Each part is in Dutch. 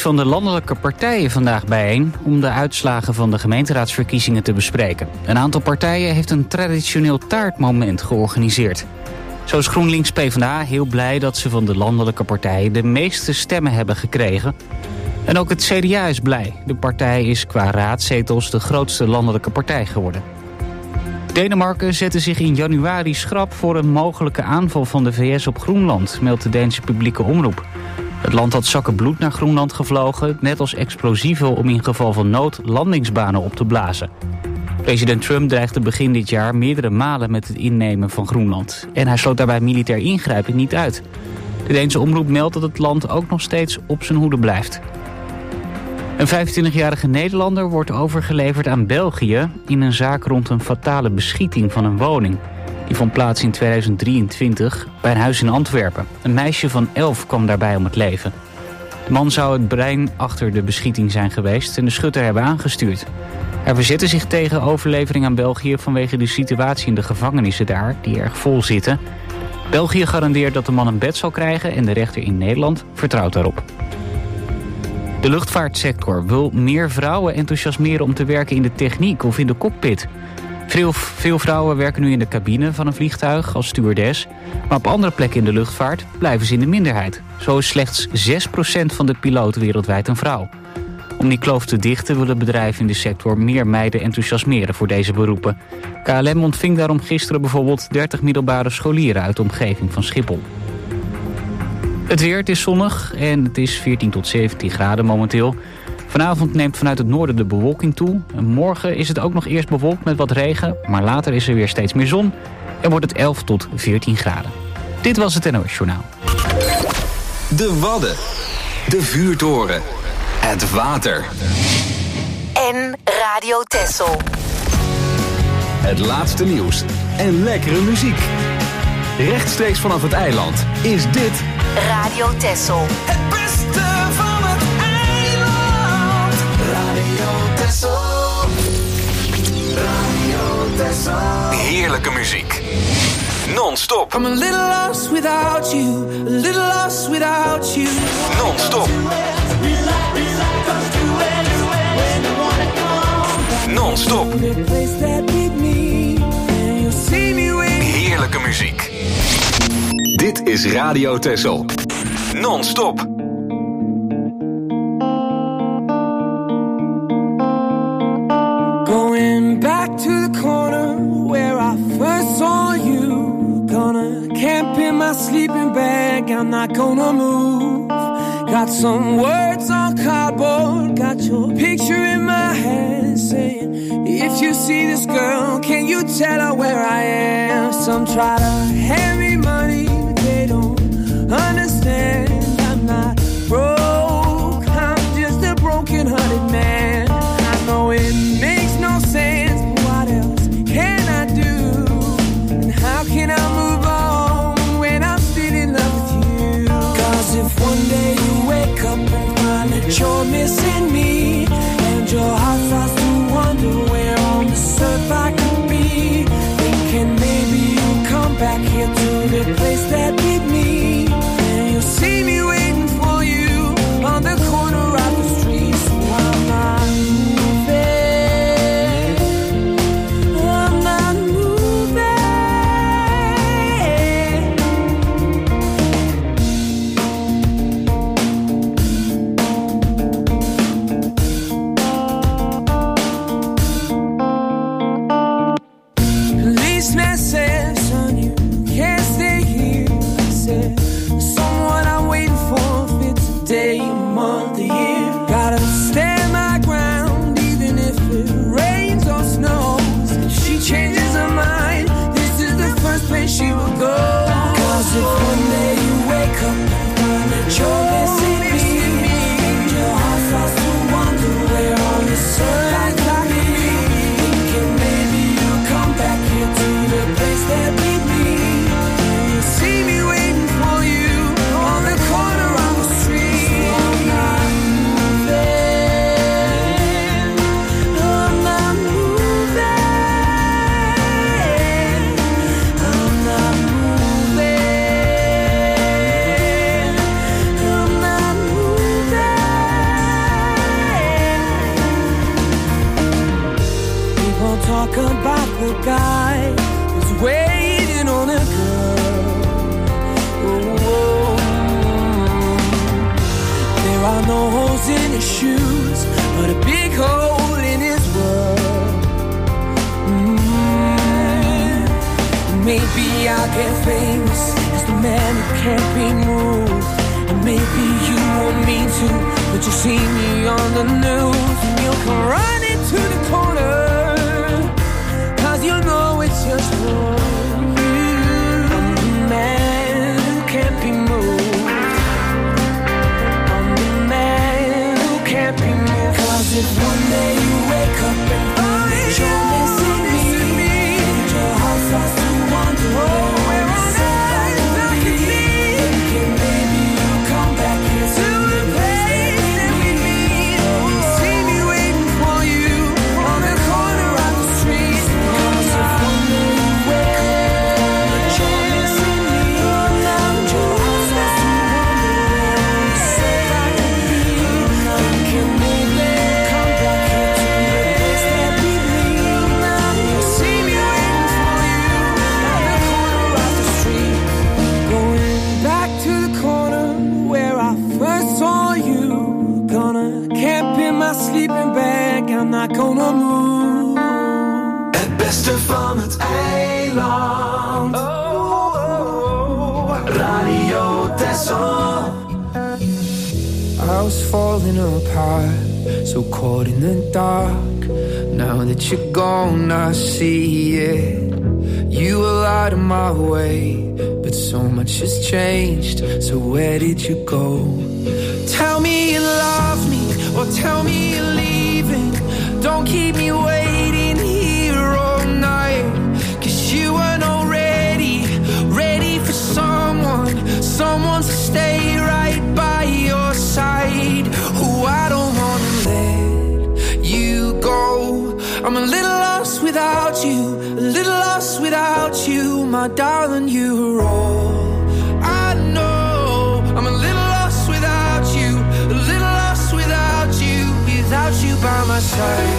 van de landelijke partijen vandaag bijeen om de uitslagen van de gemeenteraadsverkiezingen te bespreken. Een aantal partijen heeft een traditioneel taartmoment georganiseerd. Zo is GroenLinks PvdA heel blij dat ze van de landelijke partijen de meeste stemmen hebben gekregen. En ook het CDA is blij. De partij is qua raadzetels de grootste landelijke partij geworden. Denemarken zette zich in januari schrap voor een mogelijke aanval van de VS op Groenland, meldt de Deense publieke omroep. Het land had zakken bloed naar Groenland gevlogen, net als explosieven om in geval van nood landingsbanen op te blazen. President Trump dreigde begin dit jaar meerdere malen met het innemen van Groenland. En hij sloot daarbij militair ingrijpen niet uit. De Deense omroep meldt dat het land ook nog steeds op zijn hoede blijft. Een 25-jarige Nederlander wordt overgeleverd aan België in een zaak rond een fatale beschieting van een woning. Die vond plaats in 2023 bij een huis in Antwerpen. Een meisje van 11 kwam daarbij om het leven. De man zou het brein achter de beschieting zijn geweest en de schutter hebben aangestuurd. Hij verzette zich tegen overlevering aan België vanwege de situatie in de gevangenissen daar, die erg vol zitten. België garandeert dat de man een bed zal krijgen en de rechter in Nederland vertrouwt daarop. De luchtvaartsector wil meer vrouwen enthousiasmeren om te werken in de techniek of in de cockpit. Veel vrouwen werken nu in de cabine van een vliegtuig als stewardess. Maar op andere plekken in de luchtvaart blijven ze in de minderheid. Zo is slechts 6% van de piloten wereldwijd een vrouw. Om die kloof te dichten willen bedrijven in de sector meer meiden enthousiasmeren voor deze beroepen. KLM ontving daarom gisteren bijvoorbeeld 30 middelbare scholieren uit de omgeving van Schiphol. Het weer, het is zonnig en het is 14 tot 17 graden momenteel. Vanavond neemt vanuit het noorden de bewolking toe. En morgen is het ook nog eerst bewolkt met wat regen, maar later is er weer steeds meer zon en wordt het 11 tot 14 graden. Dit was het NOS Journaal. De Wadden, de vuurtoren, het water. En Radio Texel. Het laatste nieuws en lekkere muziek. Rechtstreeks vanaf het eiland is dit Radio Texel. Het beste van het eiland. Radio Texel. Radio Texel. heerlijke muziek. Non-stop. I'm a little lost without you. A little lost without you. Non-stop. Non-stop. Heerlijke muziek. Dit is Radio Texel. Non-stop. Going back to the corner where I first saw you. Gonna camp in my sleeping bag. I'm not gonna move. Got some words on cardboard. Got your picture in my hand saying, if you see this girl, can you tell her where I am? Some try to hand me money, but they don't understand. I'm not broke, I'm just a broken-hearted man. I know it makes no sense, but what else can I do? And how can I move on when I'm still in love with you? 'Cause if one day you wake up and find that you're missing me, and your heart starts to wonder where on this earth I could be, thinking maybe you'll come back here to the place that with me, and you'll see me waiting for you on the corner of the street. So I'm not moving, I'm not moving. Policeman says, son, you can't stay here. I said, someone I'm waiting for fits a day, a month, a year. Gotta stand my ground, even if it rains or snows. If she changes her mind, this is the first place she will go. 'Cause if one day you wake up and find that you're missing me, and your heart starts to wonder where on this earth I could be, thinking maybe you'll come back here to the place that with me, and you'll see me waiting for you on the corner of the street. So I'm not moving, about the guy who's waiting on a girl. Oh, there are no holes in his shoes, but a big hole in his world. Maybe I'll get famous as the man who can't be moved. And maybe you want me to, but you see me on the news and you'll come running to the corner, 'cause you know it's just wrong. I'm the man who can't be moved. I'm the man who can't be moved. 'Cause if one day you wake up and find that you're missing me, and your heart starts to wonder, oh, where on earth I could be, thinking maybe you'll come back here to the place that we meet. See me waiting for you on the corner of the street. 'Cause if one day you wake up and you're missing me, and your heart starts to wonder, where on earth I could be, thinking maybe you'll come back here to the place that we meet. See me waiting for you on the corner of the street. Going back to the corner where I first saw you. Gonna camp in my sleeping bag, I'm not gonna move. Het beste van het eiland. Radio Texel. I was falling apart, so caught in the dark. Now that you're gone, I see it. You were out of my way, but so much has changed. So where did you go? Tell me you love me, or tell me you're leaving. Don't keep me waiting here all night, 'cause you weren't already ready for someone to stay right by your side. Oh, I don't wanna let you go. I'm a little lost without you, a little lost without you, my darling, you're all I know. I'm a little lost without you, a little lost without you by my side.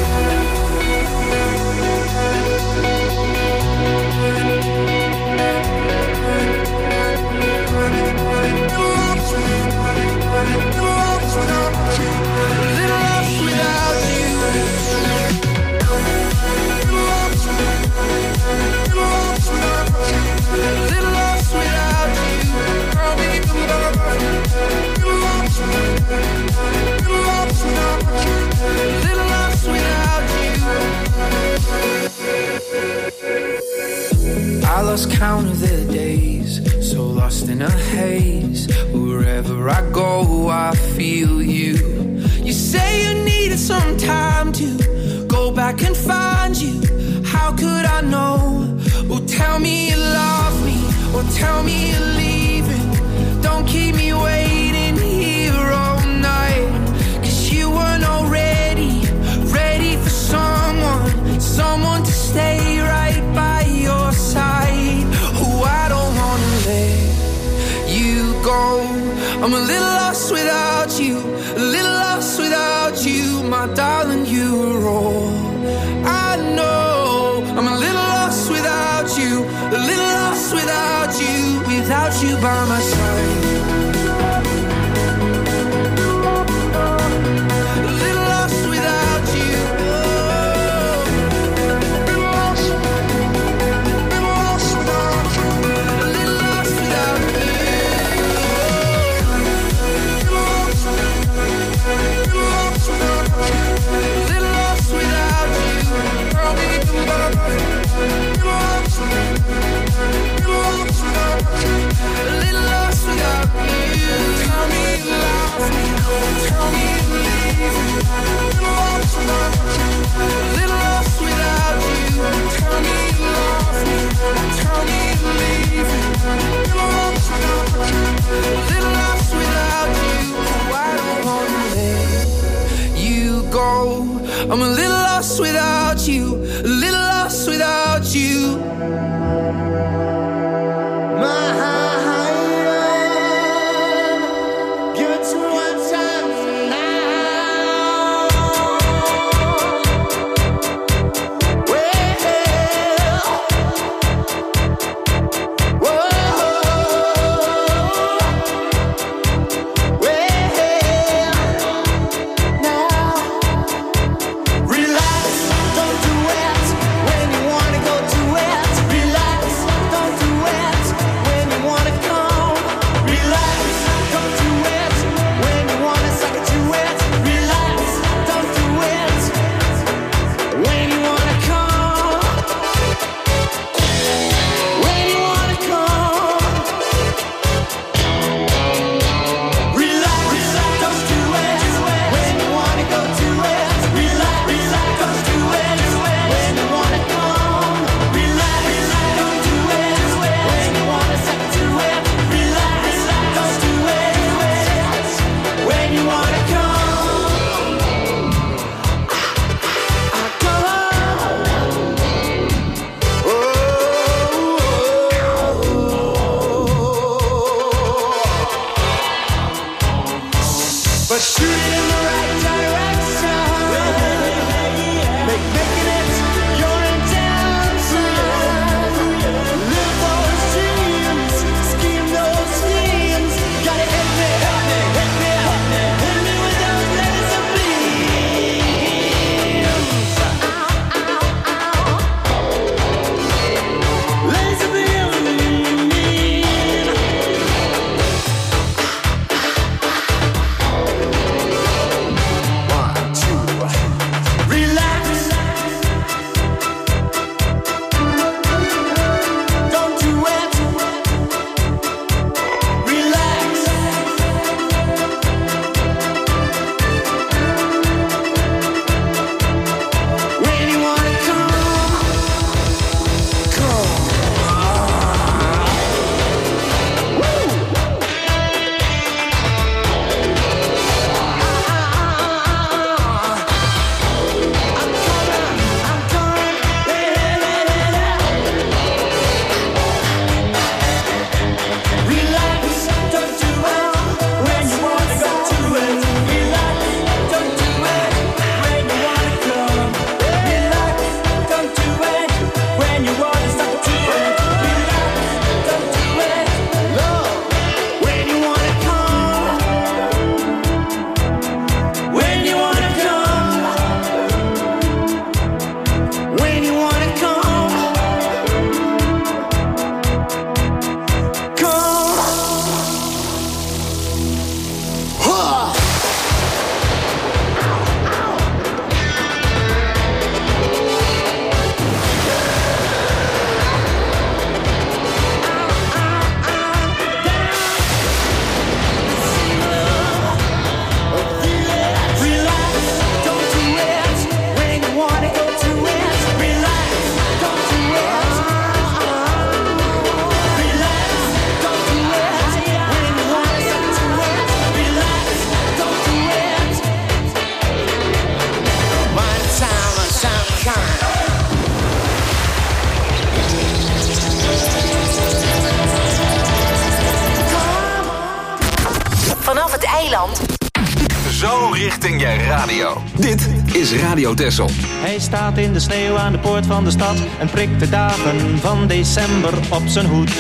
I lost count of the days, so lost in a haze. Wherever I go, I feel you. You say you needed some time to go back and find you. How could I know? Oh, tell me you love me, or tell me you're leaving. Don't keep me waiting here all night, 'cause you weren't already ready for someone to stay right by your side. Oh, I don't wanna let you go. I'm a little lost without you, a little lost without you, my darling, you're all I know. I'm a little lost without you, a little lost without you by my side. I'm a little lost without you, a little lost without you. Well, Vanaf het eiland. Zo richting je radio. Dit is Radio Texel. Hij staat in de sneeuw aan de poort van de stad en prikt de dagen van december op zijn hoed.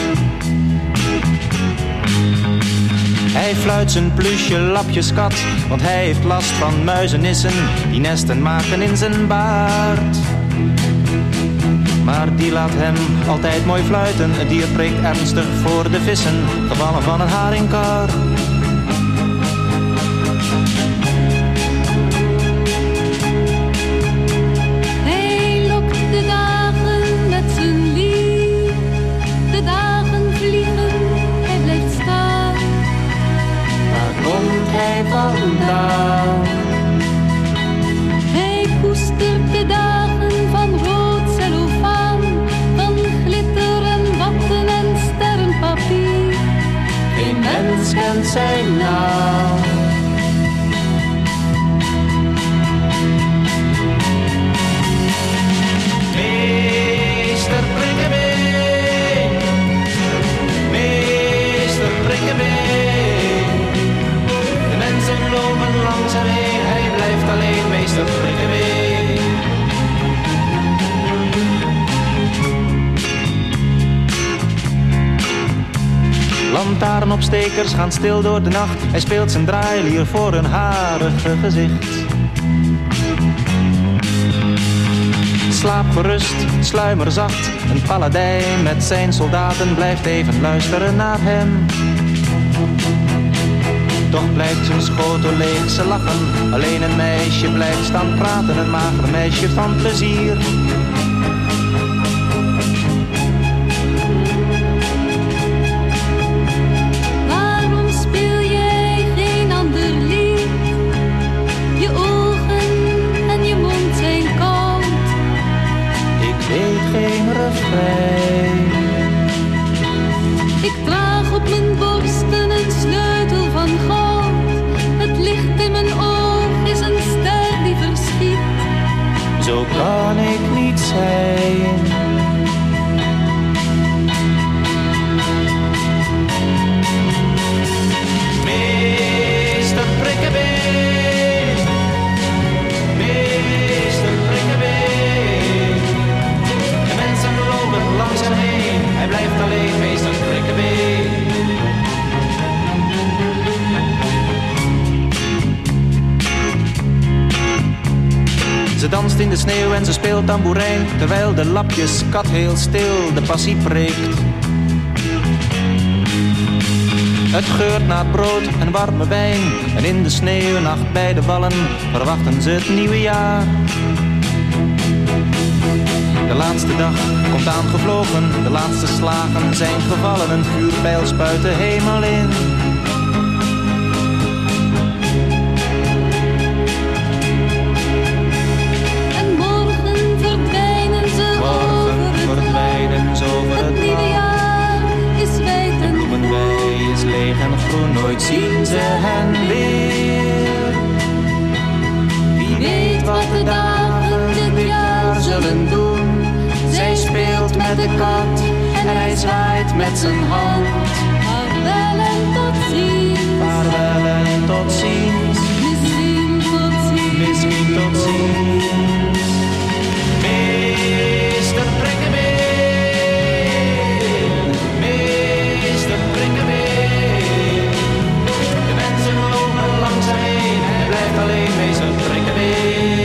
Hij fluit zijn plusje lapjeskat, want hij heeft last van muizenissen die nesten maken in zijn baard. Maar die laat hem altijd mooi fluiten, het dier prikt ernstig voor de vissen, gevallen van een haringkar. Hij lokt de dagen met zijn lief, de dagen vliegen, hij blijft staan. Waar komt hij vandaan? Hij koestert de dagen van rood cellofaan, van glitter en watten en sterrenpapier. Geen mens kent zijn naam. Meester Prikkebeen, meester Prikkebeen. De mensen lopen langs hem heen, hij blijft alleen, meester Prikkebeen. Lantaarnopstekers gaan stil door de nacht, hij speelt zijn draailier voor een harige gezicht. Slaap gerust, sluimer zacht, een paladijn met zijn soldaten blijft even luisteren naar hem. Toch blijft zijn schotel leeg, ze lachen, alleen een meisje blijft staan praten, een mager meisje van plezier. Waarom speel jij geen ander lied? Je ogen en je mond zijn koud. Ik weet geen refrein. Ik draag op mijn borsten een sleutel van goud. Het licht in mijn oog is een ster die verschiet. Zo kan ik niet Ze danst in de sneeuw en ze speelt tamboerijn, terwijl de lapjeskat heel stil de passie preekt. Het geurt naar brood en warme wijn, en in de sneeuwnacht bij de wallen verwachten ze het nieuwe jaar. De laatste dag komt aangevlogen, de laatste slagen zijn gevallen, een vuurpijl spuit de hemel in. En morgen verdwijnen ze over het nieuwe jaar is wijd en bloemenwei is leeg en groen, nooit zien ze hen weer. Wie weet wat de dagen dit jaar zullen doen. Zij speelt met de kat en hij zwaait met zijn hand. Vaarwel en tot ziens. Vaarwel en tot ziens. Misschien tot ziens. Misschien tot ziens. Meester Prikkebeen, Meester Prikkebeen. De mensen lopen langzaam heen, hij blijft alleen Meester Prikkebeen.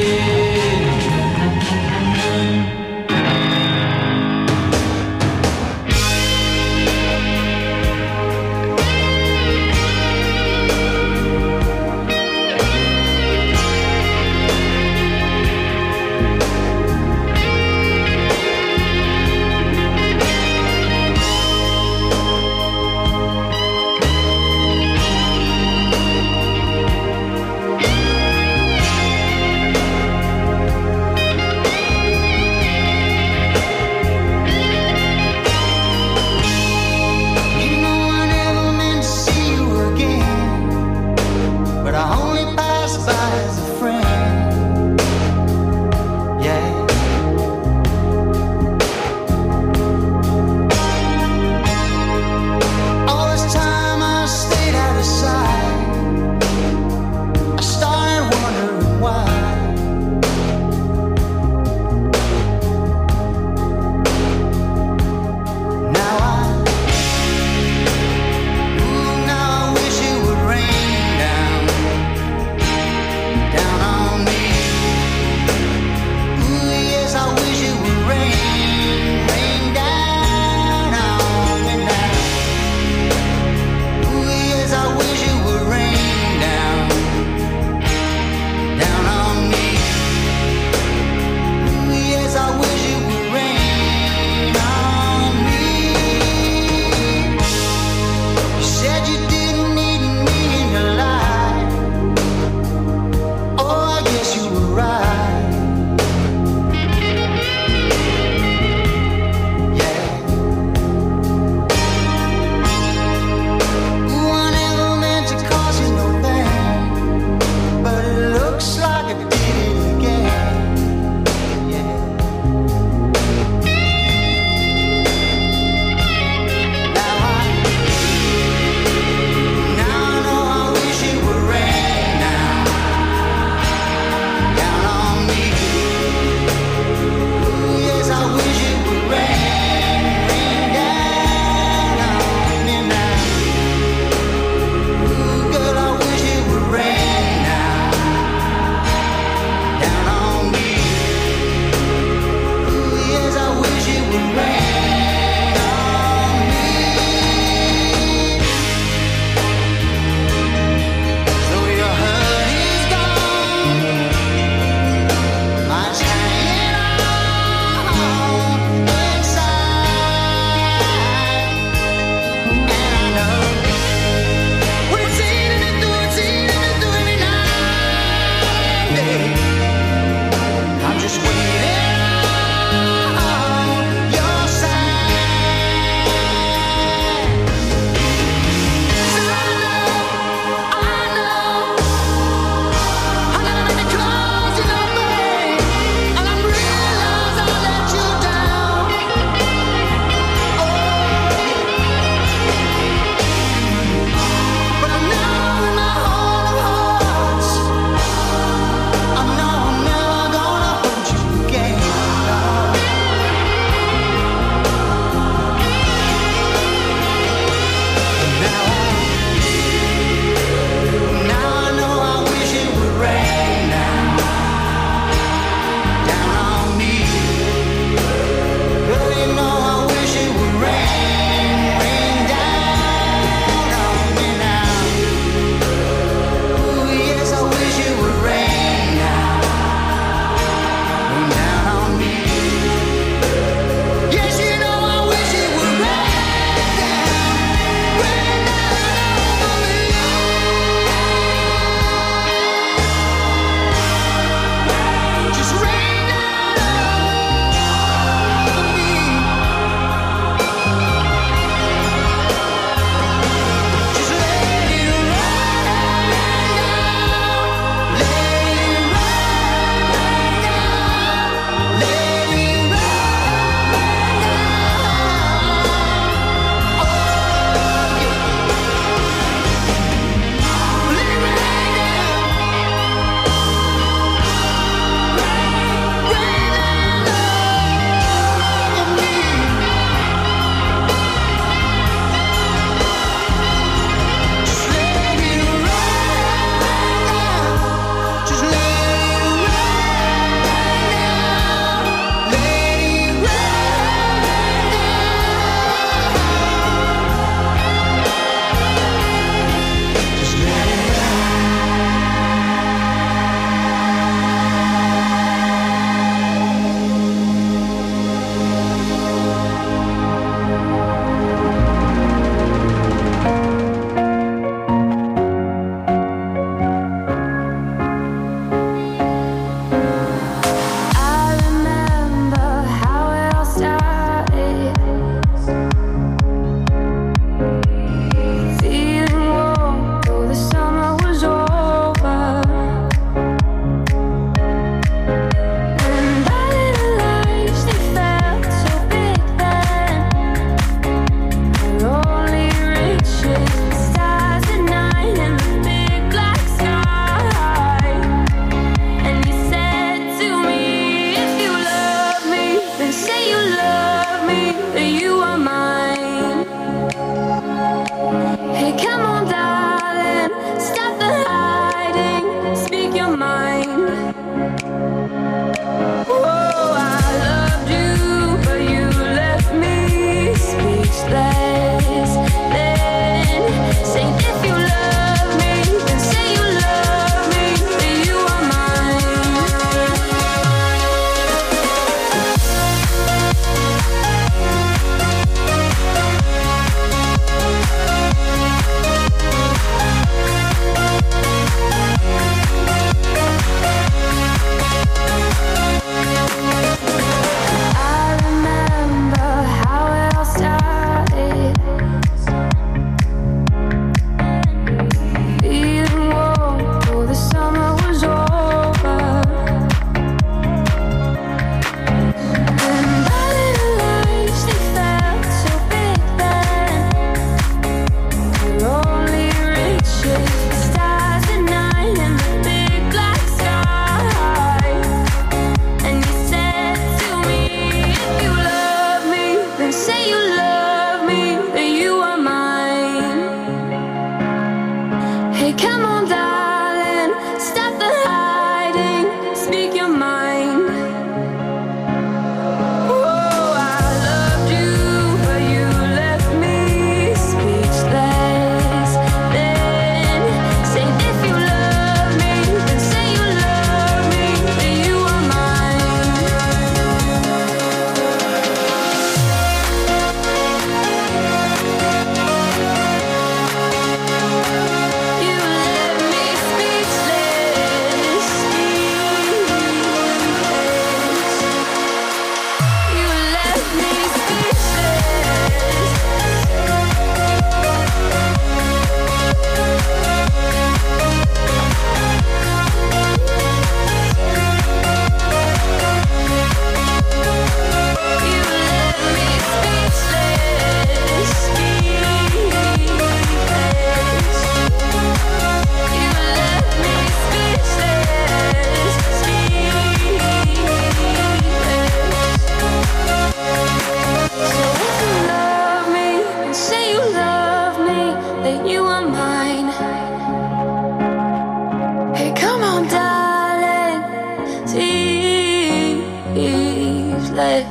restless.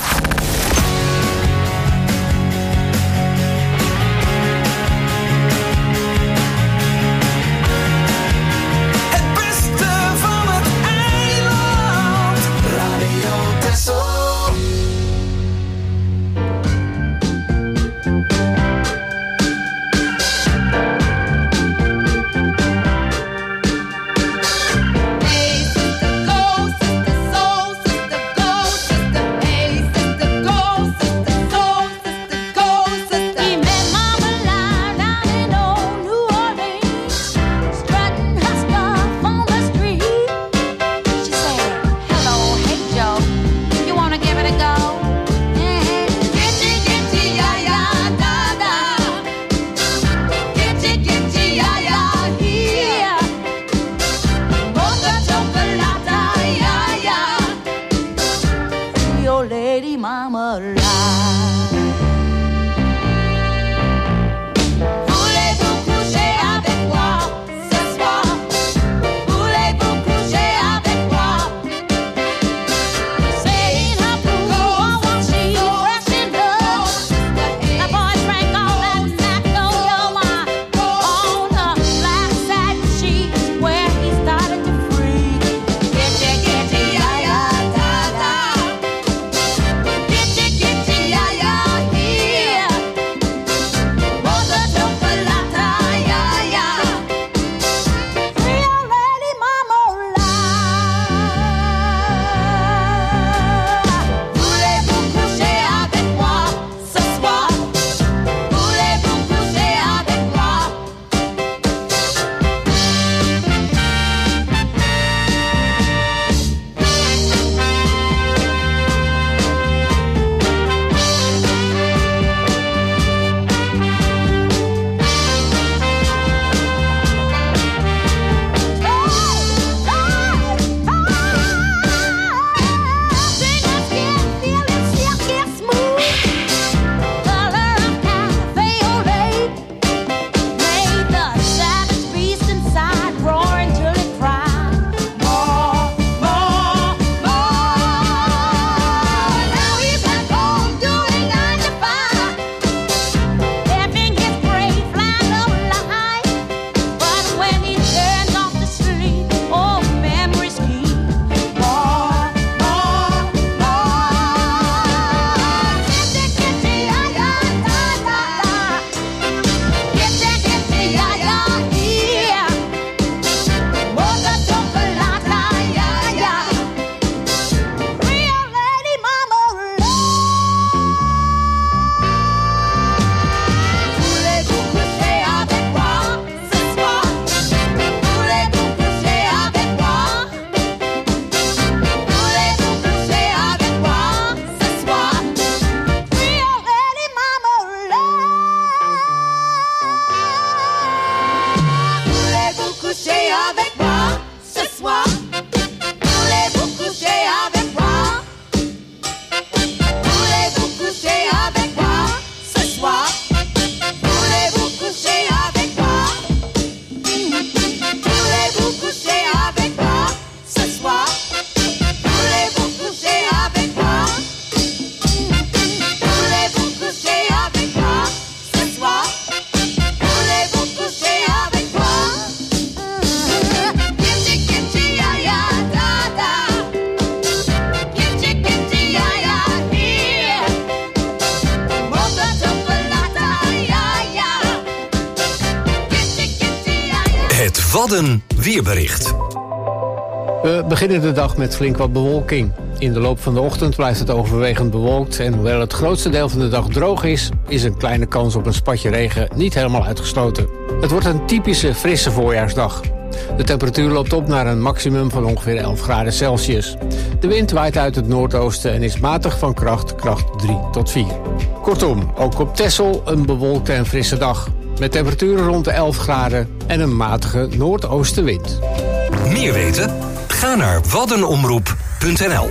Wadden weerbericht. We beginnen de dag met flink wat bewolking. In de loop van de ochtend blijft het overwegend bewolkt en hoewel het grootste deel van de dag droog is een kleine kans op een spatje regen niet helemaal uitgesloten. Het wordt een typische frisse voorjaarsdag. De temperatuur loopt op naar een maximum van ongeveer 11 graden Celsius. De wind waait uit het noordoosten en is matig van kracht 3 tot 4. Kortom, ook op Texel een bewolkte en frisse dag. Met temperaturen rond de 11 graden en een matige noordoostenwind. Meer weten? Ga naar waddenomroep.nl.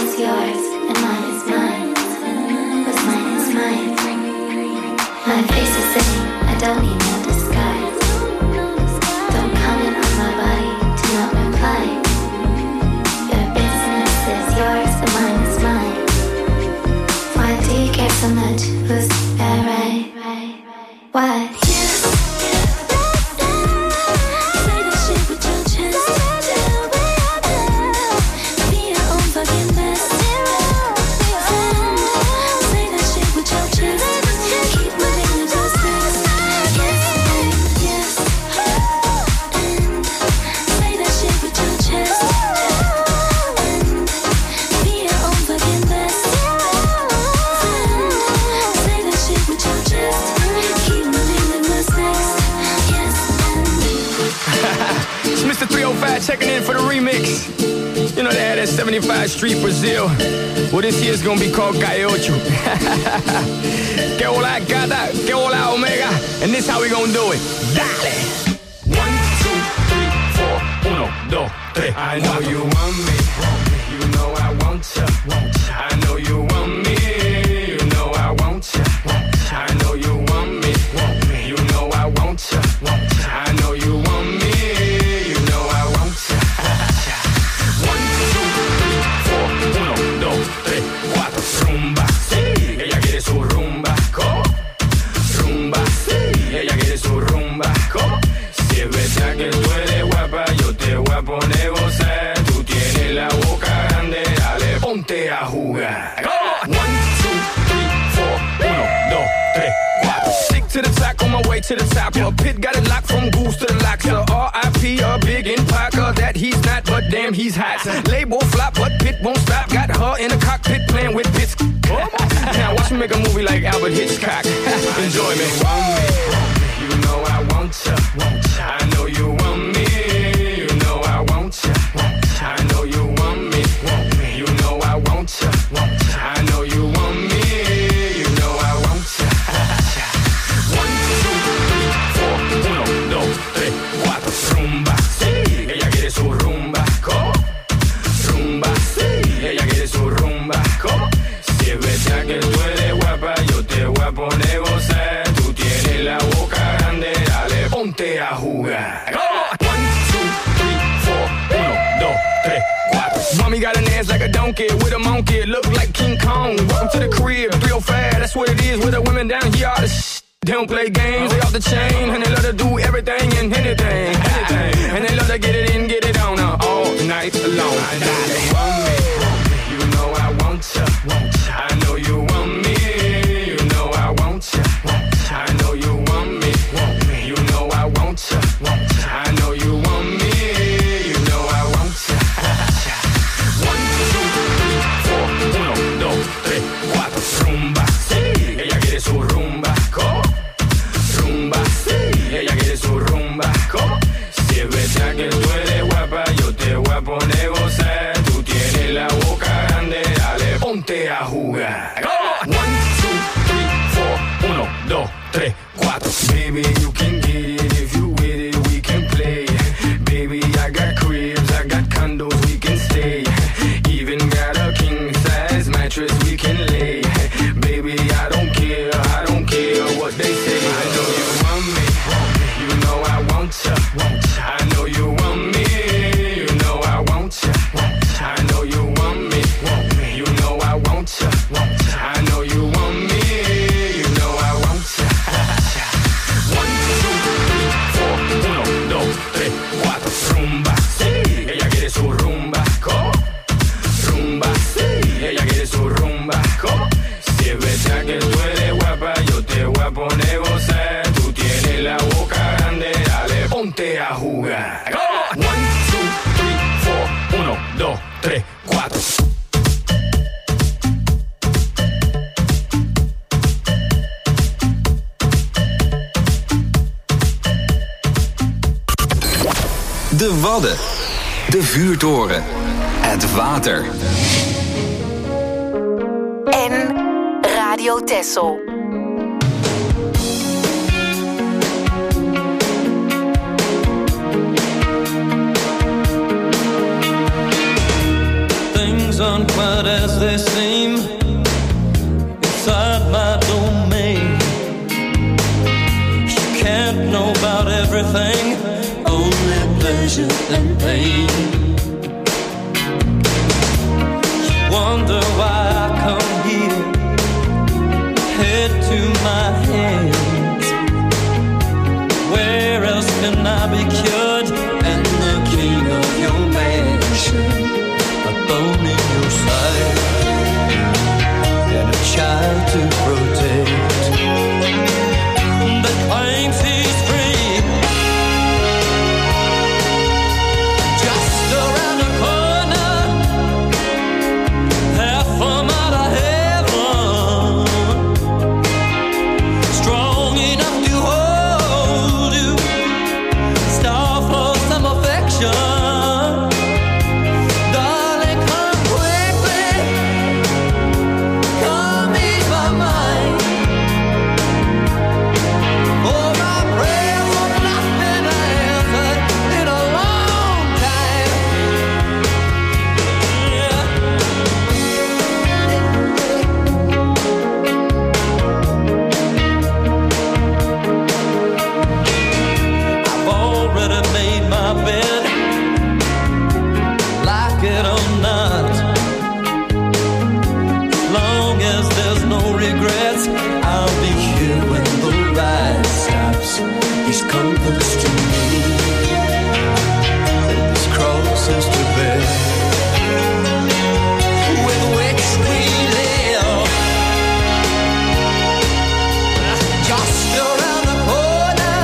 is yours and mine is mine. What's mine is mine. My face is saying I don't need no disguise. Don't comment on my body, do not reply. Your business is yours and mine is mine. Why do you care so much? Who's that right? Why? Checking in for the remix. You know they had that 75 Street Brazil. Well, this year's gonna be called Calle Ocho. Que hola gata, que hola omega. And this how we gonna do it. Dale. 1, 2, 3, 4, 1, 2, 3. I know you want me. You know I want ya. I know you want me. You know I want ya. I know you want me. You know I want ya. I know you want me. Que tú eres guapa, yo te voy a poner gozar. Tú tienes la boca grande, dale, ponte a jugar. 1, 2, 3, 4, 1, 2, 3, 4. Stick to the top, on my way to the top. A pit got it locked from goose to the locks. R.I.P. a big in Parker, that he's not, but damn he's hot. Label flop, but Pit won't stop. Got her in the cockpit playing with bits. Now watch me make a movie like Albert Hitchcock. Enjoy me. You know I want ya. I know you want me. You know I want ya. I know you want me. You know I want ya. I know you want me. You know I want ya. 1, 2, 3, 4, 1, 2, 3, 4. Rumba, sí, ella quiere su rumba. ¿Cómo? Rumba, sí, ella quiere su rumba. ¿Cómo? Si es verdad que tú eres guapa, yo te voy a poner gozar. Tú tienes la boca grande, dale, ponte a jugar. 1, 2, 3, 4, 1, 2, 3, 4. Mommy got an ass like a donkey with a monkey, look like King Kong. Welcome to the crib, 305, that's what it is with the women down here. All the they don't play games, they off the chain, and they love to do everything and anything. And they love to get it in, get it on all night long. You want me, you know I want ya. I know you want me, you know I want ya. I know you want me, you know I want ya. I know you want me, you know I want ya. 1, 2, 3, 4, 1, 2, 3, 4. Rumba, sí, ella quiere su rumba. ¿Cómo? Rumba, sí, ella quiere su rumba. ¿Cómo? Si es verdad que tú eres guapa, yo te voy a poner gozar. Tú tienes la boca grande, dale, ponte a jugar. 1, 2, 3, 4, 1, 2, 3, 4. Baby, you can get it if you with it, we can play. Baby, I got cribs, I got condos, we can stay. Even got a king size mattress we can lay. Baby, I don't care what they say. I know you want me, you know I want ya. I know you want me, you know I want ya. I know you want me, you know I want ya. I know you want me, you know I want ya. 1, 2, 3, 4, 1, 2, 3, 4. Rumba, sí, ella quiere su rumba. ¿Cómo? Rumba, sí, ella quiere su rumba. ¿Cómo? Si es verdad que tú eres guapa, yo te voy a poner gozar. Tú tienes la boca grande, dale, ponte a jugar. 1, 2, 3, 4, 1, 2, 3, 4. De Wadden. De vuurtoren. Het water. En Radio Texel. Things aren't quite as they seem inside my domain. You can't know about everything, only pleasure and pain. You wonder why I come here, head to my hands. Where else can I be cured and the king of your mansion? A bone in your side and a child to protect that claims he's free. Just around the corner, half a mile of heaven, strong enough to hold you, star for some affection. Regrets, I'll be here when the ride stops. These comforts to me, these crosses to bear, with which we live. Just around the corner,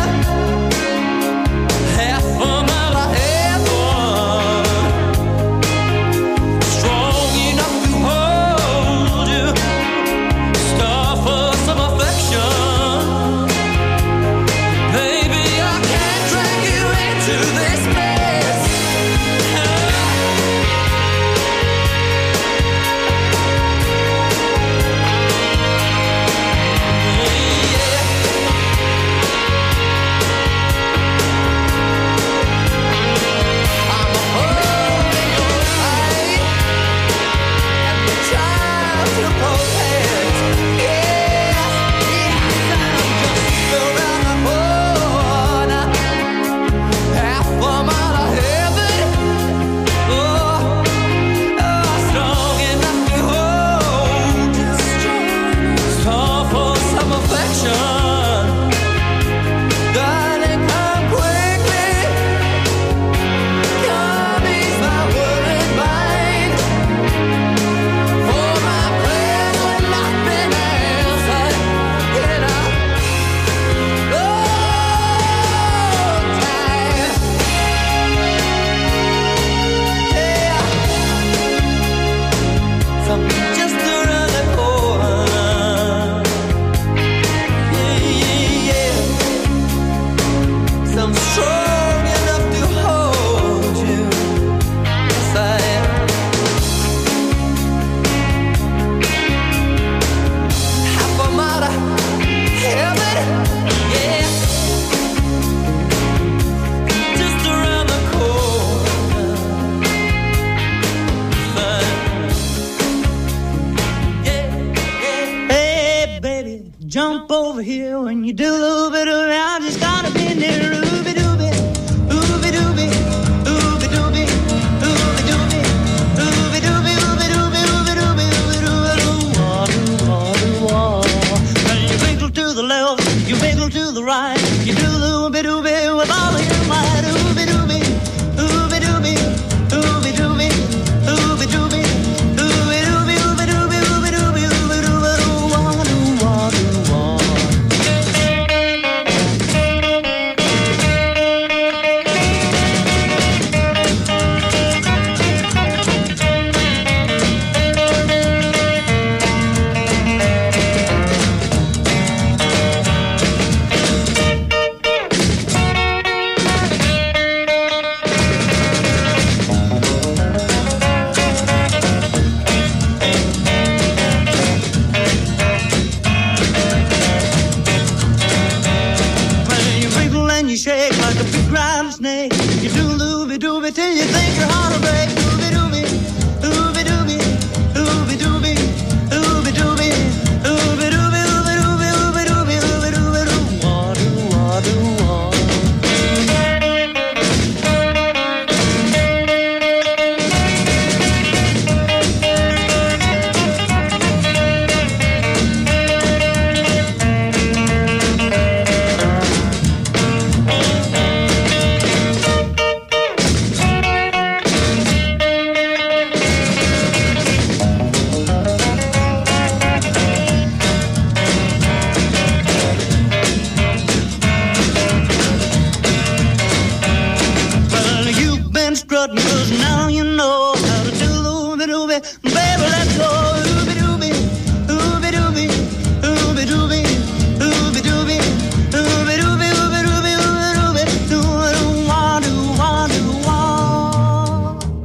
half a mile of heaven, strong enough to hold you, for some affection. Baby, I can't drag you into this mess. I'm a hole in your eye and the child to protect. Jump over here when you do a little bit around. Just gotta be near ooby dooby, ooby dooby, ooby dooby, ooby dooby, ooby dooby, ooby dooby, ooby dooby, ooby dooby, when you wiggle to the left, you wiggle to the right, you do the ooby dooby with all of your might. Ooby dooby, ooby dooby, ooby dooby, ooby dooby. rattlesnake. You do looby dooby till you think your heart'll break. Dooby dooby, dooby dooby, and strutting, 'cause now you know how to do the ooby-dooby. Baby, let's go ooby-dooby, ooby-dooby, ooby-dooby, ooby-dooby, ooby-dooby, ooby-dooby, ooby-dooby, do-a-doo-wah, do-wah, do-wah.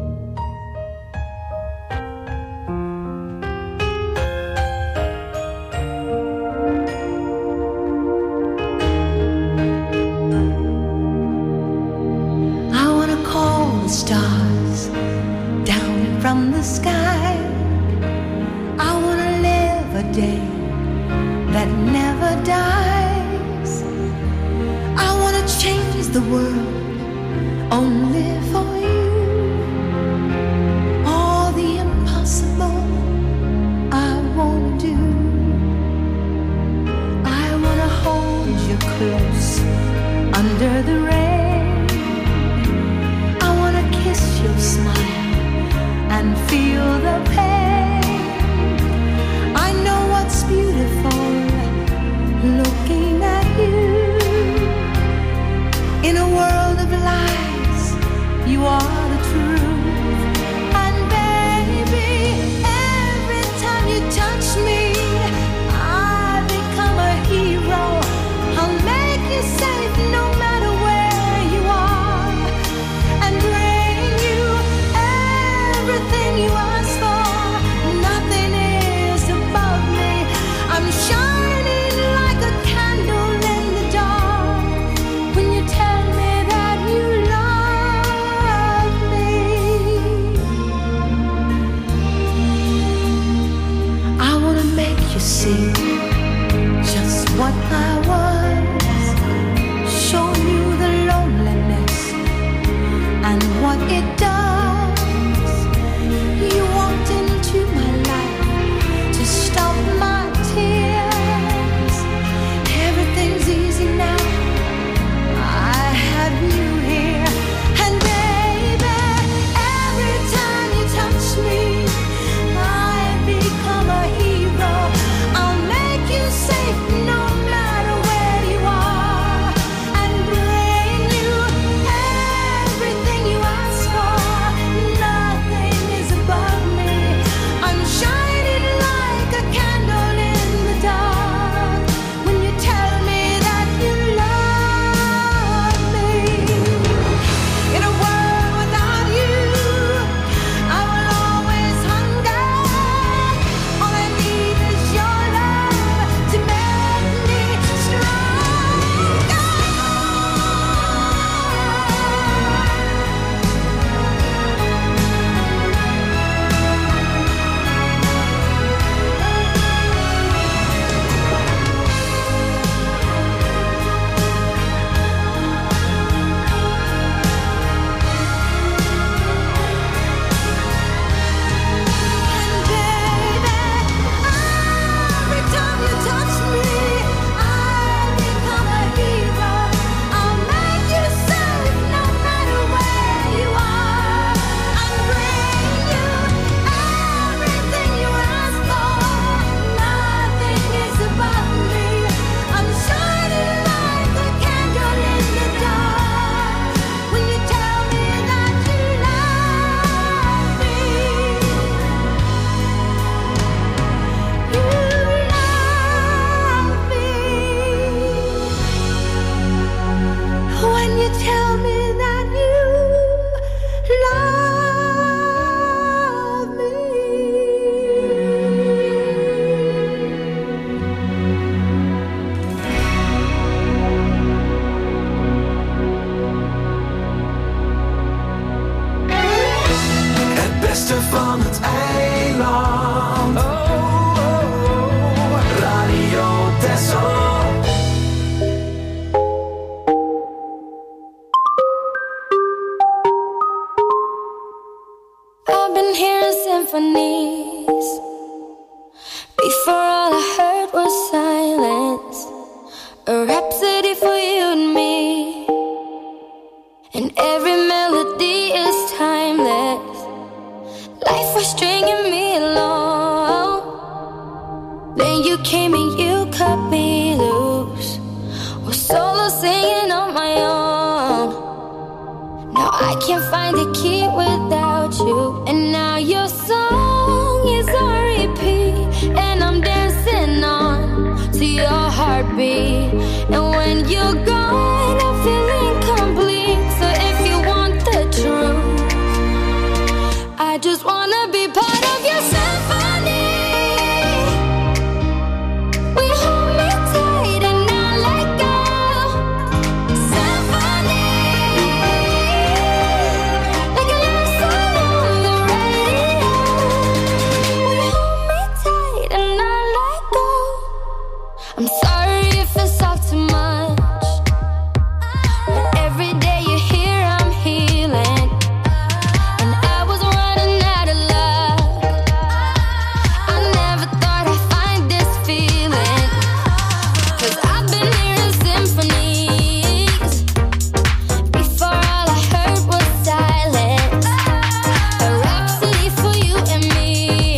I wanna call the stars down from the sky. I wanna live a day that never dies. I wanna change the world only for you. All the impossible I wanna do. I wanna hold you close under the rain. I wanna kiss your smile and feel the pain. I know what's beautiful looking at you. In a world of lies, you are the truth. And baby, every time you touch me, I become a hero. I'll make you safe no matter where you are, and bring you everything you ask for. Nothing is above me. I'm shining like a candle in the dark when you tell me that you love me. I wanna make you see just what I was, show you the loneliness and what it does. You walked into my life to stop my tears. Everything's easy now, I have you here. And baby, every time you touch me, I become a hero. I'll make you safe no matter where you are, and bring you everything you ask for. Nothing is above me. I'm shining like a candle in the dark when you tell me that you love me. In a world without you, I will always hunger. All I need is your love to make me stronger. And baby, every time you touch me, I become a hero. I'll make you safe no matter where you are, and bring you everything you ask for. Nothing is above me. I'm shining like a candle in the dark when you tell me that you love me. You love me. When you tell me that you love me. Het beste van het eiland. Radio Texel. I've been hearing symphonies. Before all I heard was silence. A rhapsody for you and me. And every melody is timeless. Life was stringing me along. Then you came and you cut me loose. Was solo singing on my own. Now I can't find the key without you. And now your song is on repeat, and I'm dancing on to your heartbeat. And when you're gone, I feel incomplete. So if you want the truth, I just wanna be part of your symphony. We hold me tight and not let go. Symphony, like a love song on the radio. We hold me tight and not let go. I'm sorry if it's all too much, but every day you're here I'm healing. And I was running out of luck. I never thought I'd find this feeling, 'cause I've been hearing symphonies before all I heard was silence. A rhapsody for you and me,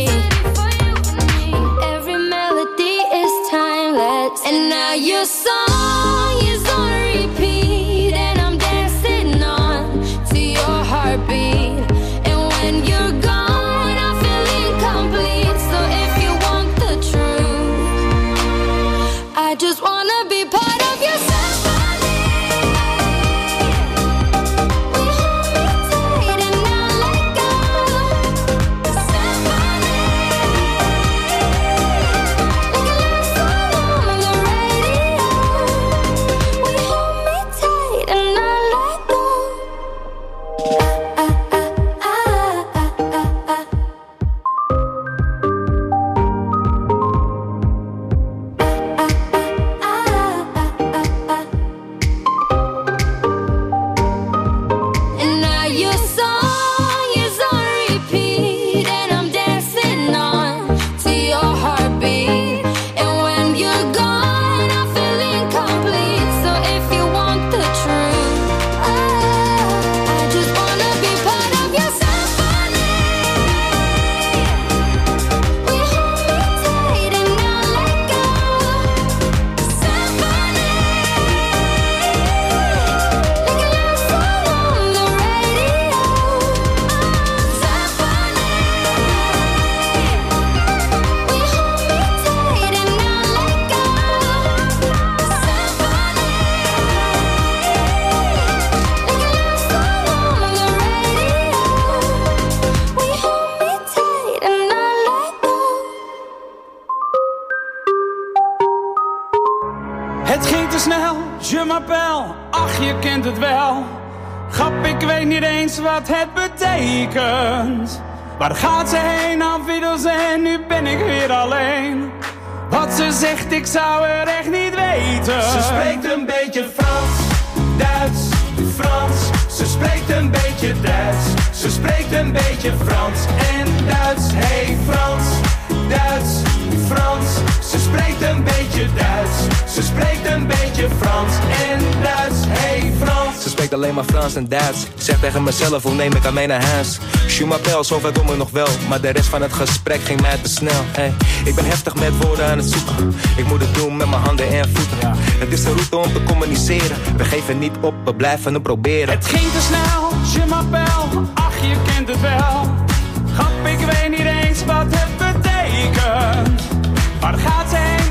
and every melody is timeless. And now your song is on repeat, and I'm dancing on to your heartbeat. And when you're gone, I feel incomplete. So if you want the truth, I just wanna be part of your symphony. We hold me tight and not let go. Symphony, like a love song on the radio. We hold me tight and not let go. And now your song is on repeat, and I'm dancing on to your heartbeat. And when you're gone, I feel incomplete. So if you want the truth, I just wanna be part of your symphony. We hold me tight and not let go. Symphony, like a love song on the radio. Symphony, we hold me tight and not let go. Symphony, like a love song on the radio. We hold me tight and not let go. Het ging te snel, je m'appelle, ach je kent het wel. Grap, ik weet niet eens wat het betekent. Waar gaat ze heen, aan en nu ben ik weer alleen. Wat ze zegt, ik zou er echt niet weten. Ze spreekt een beetje Frans, Duits, Frans. Ze spreekt een beetje Duits. Ze spreekt een beetje Frans en Duits. Hey Frans, Duits, Frans. Ze spreekt een beetje Duits. Ze spreekt een beetje Frans en Duits. Hey Frans. Ze spreekt alleen maar Frans en Duits. Zeg tegen mezelf, hoe neem ik aan mij naar huis? Je m'appelle, zover kom ik nog wel. Maar de rest van het gesprek ging mij te snel. Hey, ik ben heftig met woorden aan het zoeken. Ik moet het doen met mijn handen en voeten. Het is de route om te communiceren. We geven niet op, we blijven het proberen. Het ging te snel, je m'appelle, ach je kent het wel. Grap, ik weet niet eens wat het betekent. Waar gaat ze heen,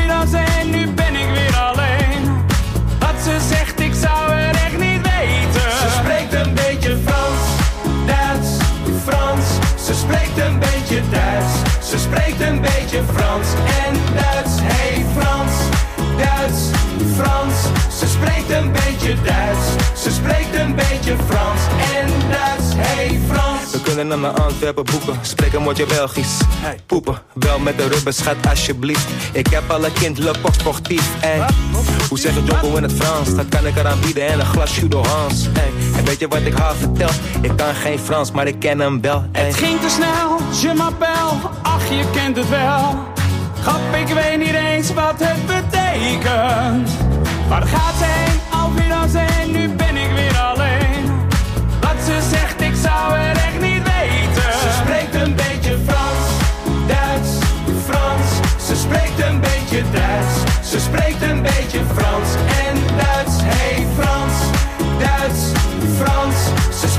en nu ben ik weer alleen. Wat ze zegt, ik zou er echt niet weten. Ze spreekt een beetje Frans, Duits, Frans. Ze spreekt een beetje Duits. Ze spreekt een beetje Frans en Duits. Hey Frans, Duits, Frans. Ze spreekt een beetje Duits. Ze spreekt een beetje Frans en Duits. Hey Frans. We kunnen naar Antwerpen boeken, spreek een woordje Belgisch. Hey, poepen, wel met de rubber, schat alsjeblieft. Ik heb alle kind, le pop sportief. Hey, hoe zeg je Jocko in het Frans? Dat kan ik eraan bieden en een glas Judo Hans. Hey, en weet je wat ik haar vertel? Ik kan geen Frans, maar ik ken hem wel. Hey. Het ging te snel, je m'appelle, ach je kent het wel. Grap, ik weet niet eens wat het betekent. Waar gaat ze heen, en nu ben ik weer alleen. Wat ze zegt, ik zou er echt niet weten. Ze spreekt een beetje Frans, Duits, Frans. Ze spreekt een beetje Duits. Ze spreekt een beetje Frans en Duits. Hey Frans, Duits, Frans. Ze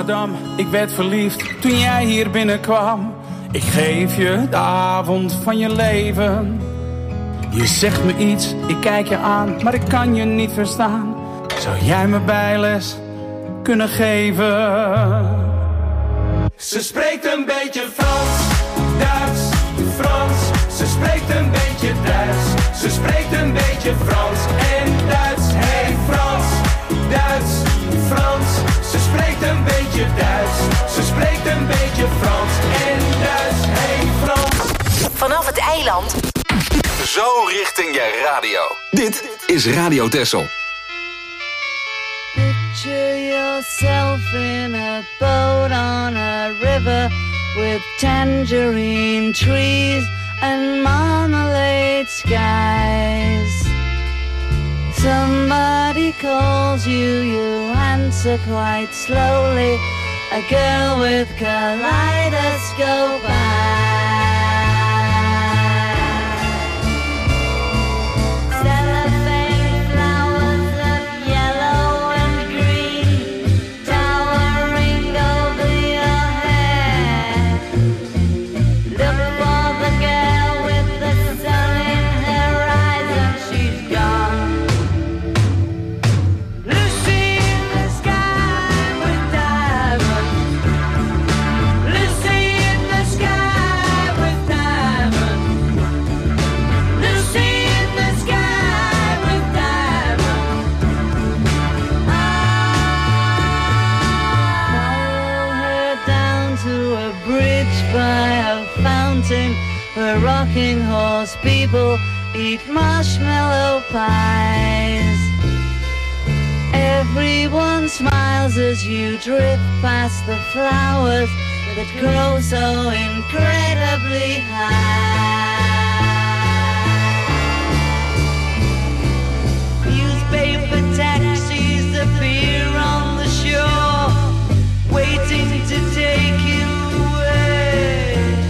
Rotterdam, ik werd verliefd toen jij hier binnenkwam. Ik geef je de avond van je leven. Je zegt me iets, ik kijk je aan, maar ik kan je niet verstaan. Zou jij me bijles kunnen geven? Ze spreekt een beetje Frans, Duits, Frans. Ze spreekt een beetje Duits. Ze spreekt een beetje Frans en Duits. Hey Frans, Duits, Frans. Ze spreekt een beetje Duits. Ze spreekt een beetje Frans en Duits. Hey Frans. Vanaf het eiland. Zo richting je radio. Dit is Radio Texel. Picture yourself in a boat on a river with tangerine trees and marmalade skies. Somebody calls you, you answer quite slowly. A girl with kaleidoscope eyes. Where rocking horse people eat marshmallow pies. Everyone smiles as you drift past the flowers that grow so incredibly high. Newspaper taxis appear on the shore, waiting to take you away.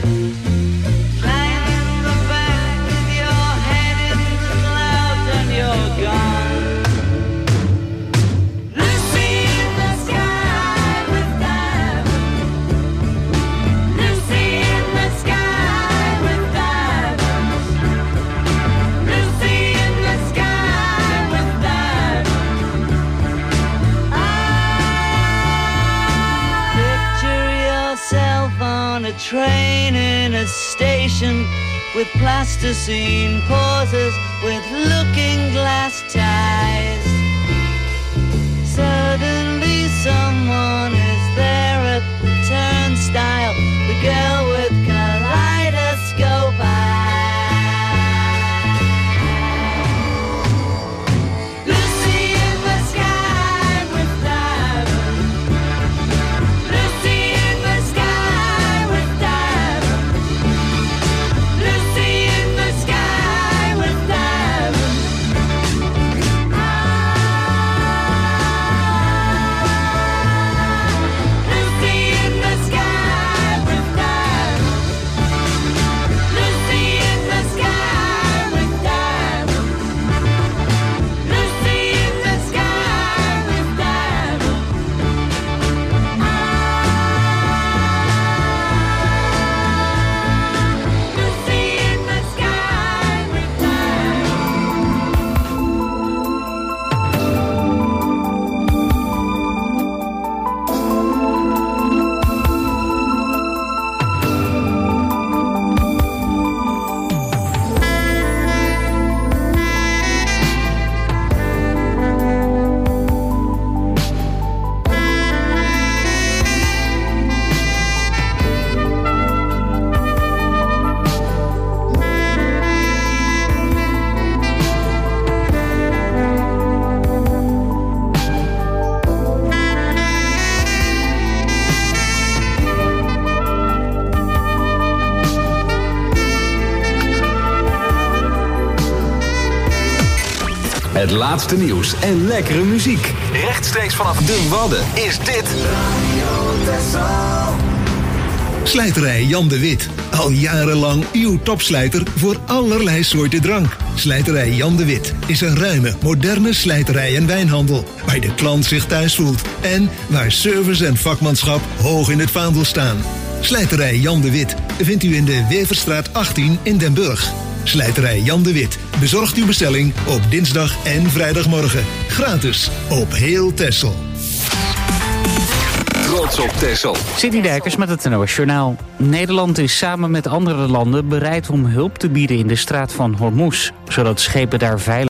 Train in a station with plasticine pauses with looking glass ties. Suddenly someone is there at the turnstile, the girl with kaleidoscope eyes. Lucy in the sky with diamonds. Lucy in the sky. Het laatste nieuws en lekkere muziek. Rechtstreeks vanaf de Wadden is dit. Slijterij Jan de Wit. Al jarenlang uw topslijter voor allerlei soorten drank. Slijterij Jan de Wit is een ruime, moderne slijterij en wijnhandel. Waar de klant zich thuis voelt. En waar service en vakmanschap hoog in het vaandel staan. Slijterij Jan de Wit vindt u in de Weverstraat 18 in Den Burg. Slijterij Jan de Wit bezorgt uw bestelling op dinsdag en vrijdagmorgen. Gratis op heel Texel. Trots op Texel. Sidney Dijkers met het NOS Journaal. Nederland is samen met andere landen bereid om hulp te bieden in de straat van Hormuz, zodat schepen daar veilig